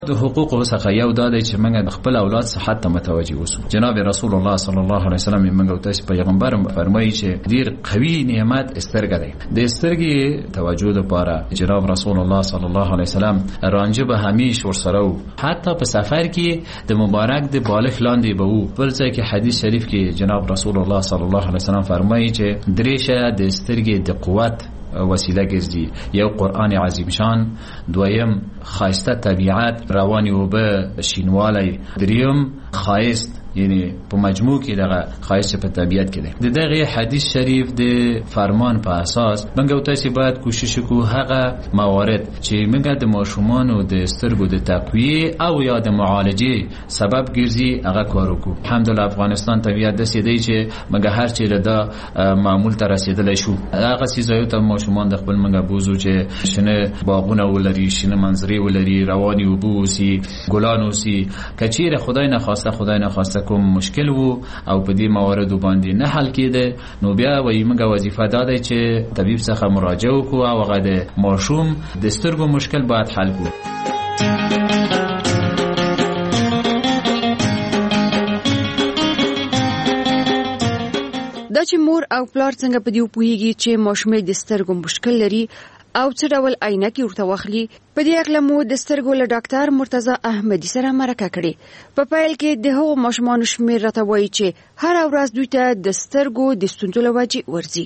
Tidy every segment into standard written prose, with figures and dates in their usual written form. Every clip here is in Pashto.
د حقوق څخه یو دا دی چې موږ د خپل اولاد صحت ته متوجي اوسو. جناب رسول الله صلی الله علیه وسلم موږ ته پیغمبر فرمایي چې ډیر قوي نعمت سترګه دی. د سترګې توجه لپاره جناب رسول الله صلی الله علیه وسلم رانجه به همیش ورسره وو، حتی په سفر کې د مبارک د بالغ لاندې به وو. بل ځای کې حدیث شریف کې جناب رسول الله صلی الله علیه وسلم فرمایي چې درې شیان د سترګې د قوت وسیله ګرځي: یو قرآن عظیم شان، دویم خایسته طبیعت، رواني اوبه، شینوالی، دریم خایست، یعنی په مجموع کې دغه خایست په طبیعت کې دی. د دغه حدیث شریف د فرمان په اساس موږ تاسو باید کوشش وکړو هغه موارد چې موږ د ماشومان او د سترګو د تقویه او یا د معالجه سبب ګرځي هغه کار وکړو. الحمدلله افغانستان طبیعت د سیدی چې موږ هر چیرې دا معمول ته رسیدلی شو. هغه سیزایو ته ماشومان د خپل موږ بوزو چې شنه باغونه ولري، شنه منظرې ولري، رواني اوبه اوسي، ګلان اوسي. کچیره خدای نخواسته کوم مشکل وو او په دې مواردو باندې نه حل کېده، نو بیا وایي موږ وظیفه دا دی چې طبيب څخه مراجعه وکړو او هغه د ماشوم د سترګو مشکل باید حل کړو. دا چې مور او پلار څنګه په دې پوهیږي چې ماشوم د سترګو مشکل لري او څه ډول عینکې ورته واخلي، په دې اړه مو د سترګو له ډاکټر مرتضی احمدي سره مرکه کړې. په پیل کې د هغو ماشومانو شمېر راته وایي چې هر ورځ دوی ته د سترګو د ستونزو له وجې ورځي.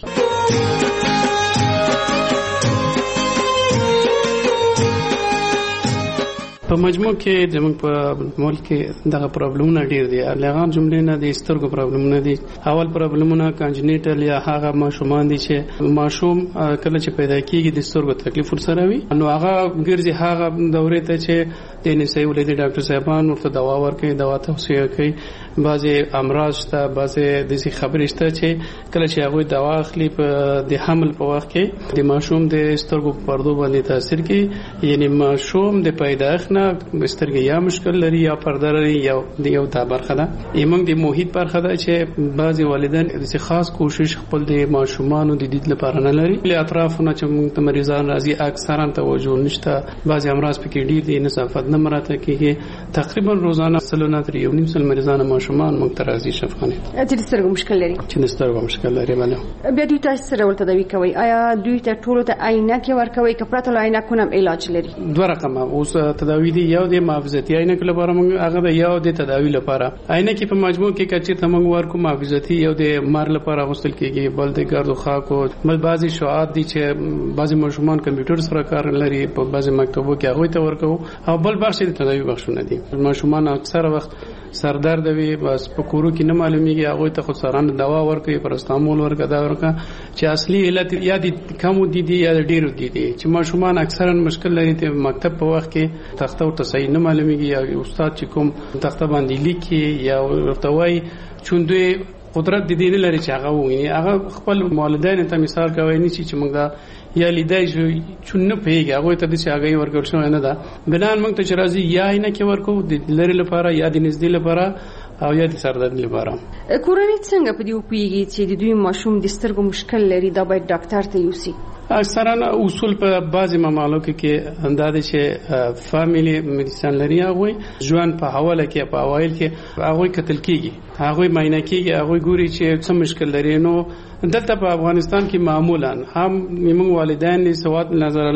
په مجموع کې زموږ په ملک کې دغه پرابلمونه ډیر دي. لغان جملې نه د سترګو پرابلمونه دي. اول پرابلمونه کانجنیټل یا هغه ماشومان دي چې ماشوم کله چې پیدا کیږي د سترګو تکلیف ورسره وي، نو هغه ګرځي هغه دورې ته چې د نسایي ولادي ډاکټر صاحبان ورته دوا ورکوي، دوا توصیه کوي. بعضې امراض شته، بعضې داسې خبرې شته چې کله چې هغوی دوا اخلي په د حمل په وخت کې د ماشوم د سترګو په پردو باندې تاثیر کوي. یعنی ماشوم د پیدایښت نه سترګې یا مشکل لري یا پرده لري، یو دا برخه ده. موږ د محیط برخه ده چې بعضې والدین داسې خاص کوشش خپل د ماشومانو د دید لپاره نه لري. له اطرافونه چې موږ ته مریضان راځي اکثرا توجه نشته، بعضې امراض پکې ډېر دي، نظافت نه مراعات کېږي. تقریبا روزانه 100 نه تر 1.5 مریضان ماشومان موږ ته راځي شفاخانې ته چې د سترګو مشکل لري. چې د سترګو مشکل لري. بیا دوی ته څه ډول تداوي کوي؟ آیا دوی ته ټولو ته عینکې ورکوي که پرته له عینکو هم علاج لري؟ دوه رقمه اوس تداوي دي. یو د محافظتي عینکو لپاره موږ هغه د یو د تداوي لپاره عینکې په مجموع کې کچې ته موږ ورکو محافظتي، یو د مار لپاره غوښتل کېږي، بل د ګرد او خاکو، بل بعضې شعاعات دي چې بعضې ماشومان کمپیوټر سره کار لري په بعضې مکتبو کې هغوی ته ورکوو، او بل بخش د تداوي بخشونه دي. ماشومان اکثره وخت سردرد وي، بس په کورو کې نه معلومیږي، هغوی ته خودسرانه دوا ورکوي، پرستامول ورکوي، دا ورکوي چې اصلي علت یا د کمو دي یا د ډېرو دي چې ماشومان اکثرا مشکل لري. ته مکتب په وخت کې تخته ورته صحیح نه معلومیږي، یا استاد چې کوم تخته باندې لیکي یا ورته وایي چون دوی قدرت د دې نه لري چې هغه وویني. هغه خپل والدین ته مثال کوي نه چې موږ دا یا لیدای شو چون نه پیږي، هغه ته د چې هغه ورکول شوی نه ده. بنان موږ ته چې راځي یا نه کې ورکو د لری لپاره یا د نږدې لپاره او یا د سردرد لپاره. کورنۍ څنګه په دې پیږي چې د دوی ماشوم د سترګو مشکل لري؟ دا باید ډاکټر ته یوسي. اکثرا اصول په بعضی ممالکو کې اندازه چې فامیلی میډیسن لري، هغه ژوند په حواله کې په اوایل کې هغه کتل کیږي، هغه معاینه کیږي، هغه ګوري چې څه مشکل لري. نو دلته په افغانستان کې معمولا هم موږ والدین سواد نظر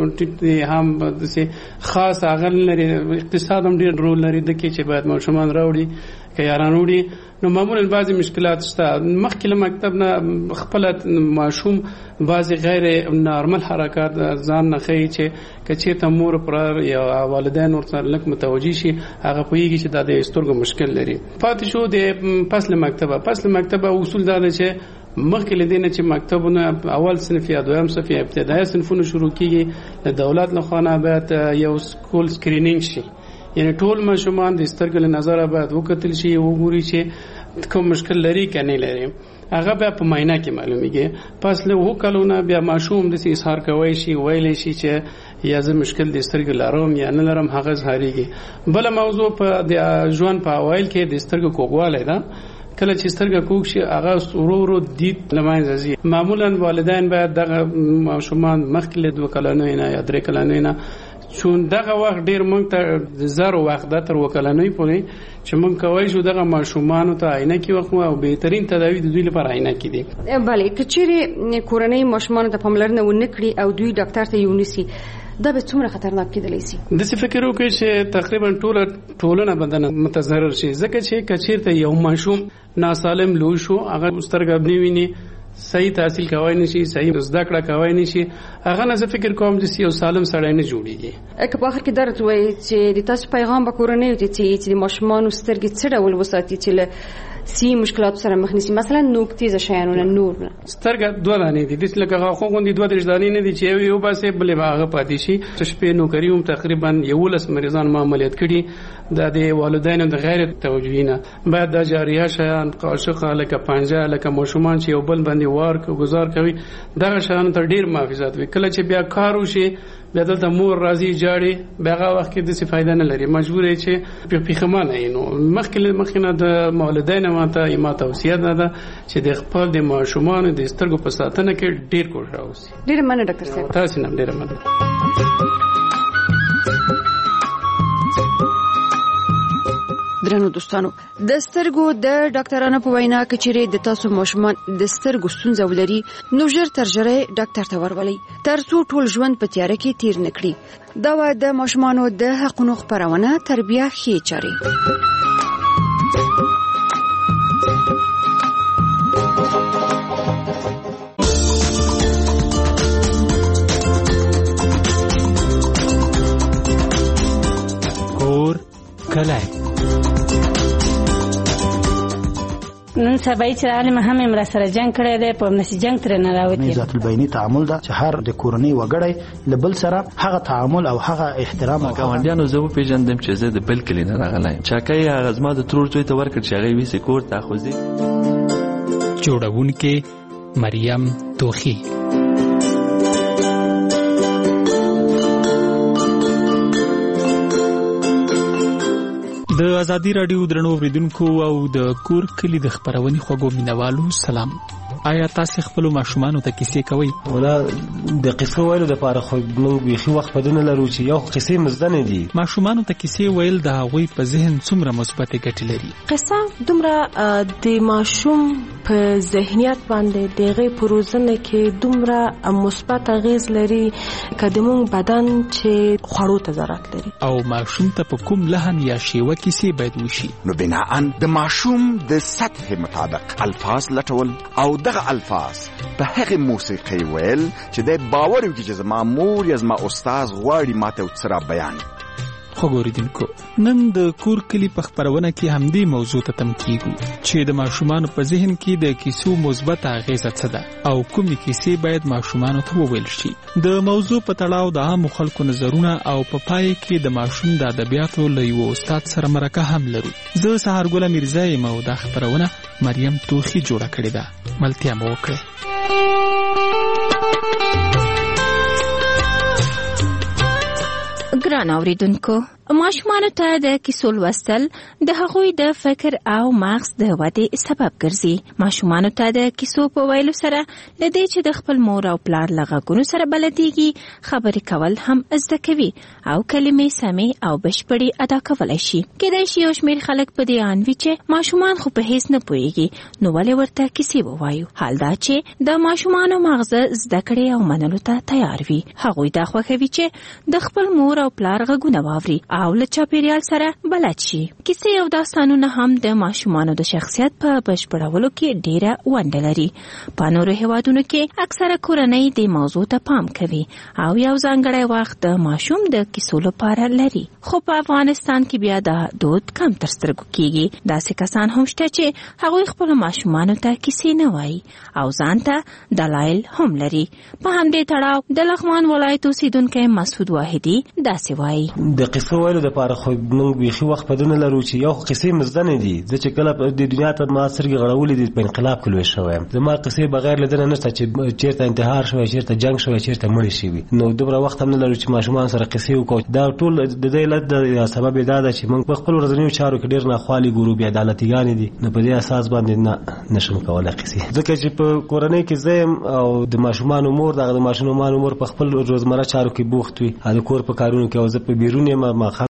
لکه هم د خاص هغه لري، اقتصاد هم ډیر رول لري د کې چې باید ماشومان راوړي که یاران وړي. نو معمولا بعضی مشکلات شته. مخکې له مکتب نه خپل ماشوم بعضی غیر نارمل حرکات ځان نه ښیي چې که چېرته مور پلار یا والدین ورسره لږ متوجه شي، هغه پوهېږي چې دا د سترګو مشکل لري. پاتې شو د فصل مکتبه اصول دا دی چې مخکې له دې نه چې مکتبونه اول صنف یا دویم صنف یا ابتدایي صنفونه شروع کېږي، د دولت له خوا نه باید یو سکول سکرینینګ شي. یعنی ټول ماشومان د سترګو له نظره باید وکتل شي، وګوري چې کوم مشکل لري که نه لري. هغه بیا په معاینه کې معلومیږي. پس له 2 کلونو بیا ماشوم داسې اظهار کوی شي، ویلی شي چې یا زه مشکل د سترګو لرم یا نه لرم، هغه اظهارېږي. بله موضوع په د ژوند په اوایل کې د سترګو کوږوالی ده. کله چې سترګه کوږ شي هغه ورو دید له منځه ځي. معمولا والدین باید دغه ماشومان مخکې له 2 کلونو نه یا 3 کلونو نه چون دغه وخت ډیر موږ ته زارو وخت د تر وکلنۍ پورې چې موږ کوی شو دغه ماشومان ته عینکې وخو او بهترین تداوی د دوی لپاره عینکې دي. بله کچېرې کورنۍ ماشومان ته پاملرنه ونه کړي او دوی ډاکټر ته یونیسي دا به څومره خطرناک کېدلی شي؟ داسې فکر وکړئ چې تقریبا ټولنه بدنه متضرر شي، ځکه چې کچېرته یو ماشوم ناسالم لوی شو، هغه سترګې نه ویني، صحیح تحصیل کوای نشي، صحیح زده کړه کوای نشي، هغه نه زه فکر کوم چې یو سالم سړی نه جوړیږي. که په اخر کې درته وایي چې د تاسو پیغام به کورنۍ ته چې د ماشومانو سترګې څه ډول وساتي چې له سی مشکلات سره مخ نشي، مثلا نوک تیزه شیانونه نور نه سترګې دوه دانې دي، داسې لکه غاښو غوندې دوه درې دانې نه دي چې یو باسي بلې به هغه پاتې شي. شپې نوکري هم تقریبا 11 مریضان ما عملیات کړي، دا د والدینو د غیر توجهي نه باید دا جاریه شیان قاشقه لکه پنجه لکه ماشومان چې یو بل باندې وار کو گزار کوي دغه شیانو ته ډیر محافظت وي. کله چې بیا کار وشي بیا دلته مور راځي جاړي، بیا هغه وخت کې د څه فائدہ نه لري، مجبور یې چې په پیخمانه یې نو مخکې د والدینو ما توصیه ده چې د خپل د ماشومان د سترګو په ساتنه کې ډیر کوشش وکړي. ډیر مننه ډاکټر صاحب. تاسو نن ډیر مننه. درنو دوستانو، د سترګو د ډاکټرانو په وینا کچېرې د تاسو ماشومان د سترګو ستونزه ولري نو ژر تر ژره ډاکټر ته ورولئ ترڅو ټول ژوند په تیاره کې تیر نه کړي. دا و د ماشومانو د حقونو خپرونه تربیه ښې چارې. کلای نن سبا چې عالم هم امر سره جنگ کړی دی، په نسی جنگ تر نه راوتی. ذات البینی تعامل دا چې هر د کورنۍ وګړی لبل سره هغه تعامل او هغه احترام او ګاونډیانو زه پیژندم چې زه د بل کلی نه راغلی چاکای هغه زما د ترور څوی ته ورکړ چې هغه ویسې کور ته خوځي. جوړونکې مریم توخی. د ازادي رادیو درنو اوریدونکو او د کور کلی د خبرونې خوږو مینوالو سلام. آیا تاسو خپل ماشومانو ته کیسې کوي؟ ولا د قصو ویلو د پاره خو موږ بيخي وخت بدونه لرو چې یو قصې مزدنه دي. ماشومانو ته کیسې ویل د هغوی په ذهن څومره مثبت ګټې لري. قصه دومره د ماشوم په ذهنیت باندې دغه پروزنه کې دومره مثبت اغیز لري کدمون بدن چې خوړو ته ضرورت لري. او ماشوم ته په کوم لهن یا شیوه کیسې باید وشي؟ نو بناءً د ماشوم د سطح مطابق الفاظ لټول او دغه الفاظ په هغه موسیقي ویل چې د باور وکړي چې زما مور یا زما استاد غواړي ماته وڅرا بیان. خو ګوریدونکو، نن د کور کلی په خبرونه کې همدې موضوع ته تم کیږو چې د ماشومانو په ذهن کې د کیسو مثبت اغیزه څه ده او کومې کیسې باید ماشومانو ته وویل شي. د موضوع په تړاو د عامو خلکو نظرونه او په پای کې د ماشوم د ادبیاتو له یو استاد سره مرکه هم لرو. زه سهارګله میرزا یم او دا خبرونه مریم توخی جوړه کړې ده. ملتیا مو وکړئ. ګران اوریدونکو، ماشومانو ته د کیسو لوستل د هغوی د فکر او مغز د ودې سبب ګرځي. ماشومانو ته د کیسو په ویلو سره لدې چې د خپل مور او پلار له غږونو سره بلديږي، خبرې کول هم زده کوي او کلمې سمې او بشپړې ادا کولای شي. کېدای شي یو شمېر خلک په دې ان وي چې ماشومان خو په هیڅ نه پوهیږي، نو ولې ورته کیسې ووایو؟ حال دا چې د ماشومانو مغز زده کړې او منلو ته تیار وي. هغوی دا خوښوي چې د خپل مور او پلار غږونه واوري او له چاپیریال سره بلد شي. کیسې او داستانونه هم د ماشومانو د شخصیت په بشپړولو کې ډیره ونډه لري. په نورو هیوادونو کې اکثره کورنۍ د موضوع ته پام کوي او یو ځانګړی وخت د ماشوم د کیسو لپاره لري. خو په افغانستان کې بیا دا دود کم تر سترګو کیږي. داسې کسان هم شته چې هغوی خپل ماشومانو ته کیسې نه وایي او ځان ته دلایل هم لري. په همدې تړاو د لغمان ولایت اوسیدونکی مسعود واحدي داسې وایي. د قصو ویلو د پاره خو موږ بيخي وخت په دنه لرو چې یو قصې مزدنه دي چې کله د دنیا ته ما سرګي غړولې دي په انقلاب کې لوي شوی زما قصې بغیر لدنه نشته چې چیرته انتحار شوی چیرته جنگ شوی چیرته مړ شي نو دومره وخت هم نه لرو چې ماشومان سره قصې وکړو دا ټول د دې لد سبب دا ده چې موږ په خپل ورځنیو چارو کې ډیر نه خالي ګورو بیا عدالتيګان دي نو په دې اساس باندې نشم کولای قصې ځکه چې په کورنۍ کې زم او د ماشومان امور د ماشومان امور په خپل روزمره چارو کې بوخت وي د کور په کارونو کې او زه په بیرونی ما